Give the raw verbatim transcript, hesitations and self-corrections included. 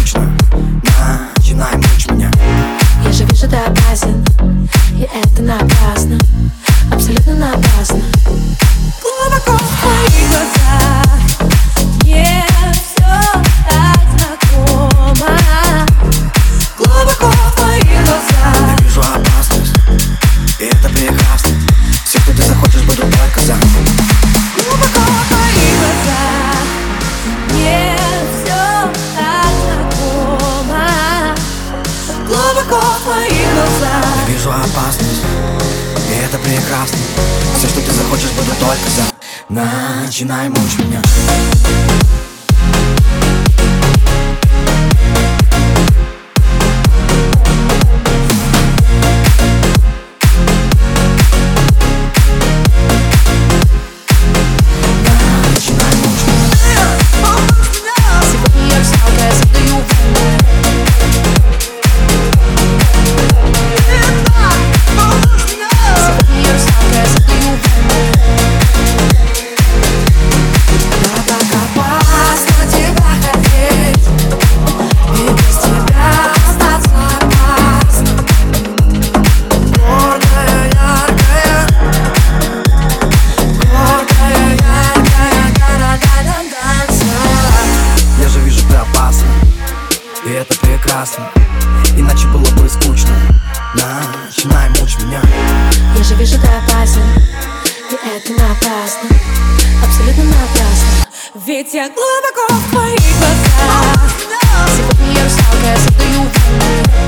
скучно, начинай мучить меня. Я же вижу, ты опасен, и это напрасно, абсолютно напрасно. Глубоко в твоих глазах мне все так знакомо. Глубоко в твоих глазах Я вижу опасность, и это прекрасно. Все, кто ты захочешь, будут только за. Глубоко в твоих глазах мне все так знакомо. Глубоко в твоих глазах Я вижу опасность, и это прекрасно. Все, что ты захочешь, буду только за. Начинай мучить меня. И это прекрасно, иначе было бы скучно. Начинай мучить меня. Я же вижу, ты опасен, и это напрасно, абсолютно напрасно. Ведь я глубоко в твоих глазах. Сегодня я русалка, я создаю волны.